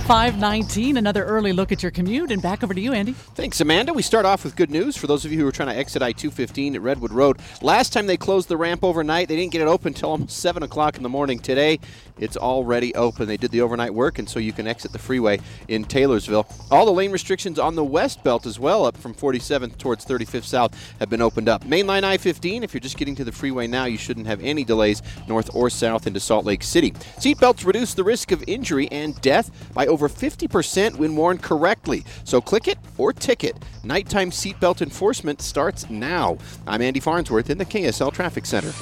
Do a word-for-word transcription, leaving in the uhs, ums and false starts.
five nineteen. Another early look at your commute, and back over to you, Andy. Thanks, Amanda. We start off with good news for those of you who are trying to exit I two fifteen at Redwood Road. Last time they closed the ramp overnight, they didn't get it open until almost seven o'clock in the morning. Today, it's already open. They did the overnight work, and so you can exit the freeway in Taylorsville. All the lane restrictions on the west belt as well, up from forty-seventh towards thirty-fifth South, have been opened up. Mainline I fifteen, if you're just getting to the freeway now, you shouldn't have any delays north or south into Salt Lake City. Seatbelts reduce the risk of injury and death by over fifty percent when worn correctly. So click it or ticket. Nighttime seatbelt enforcement starts now. I'm Andy Farnsworth in the K S L Traffic Center.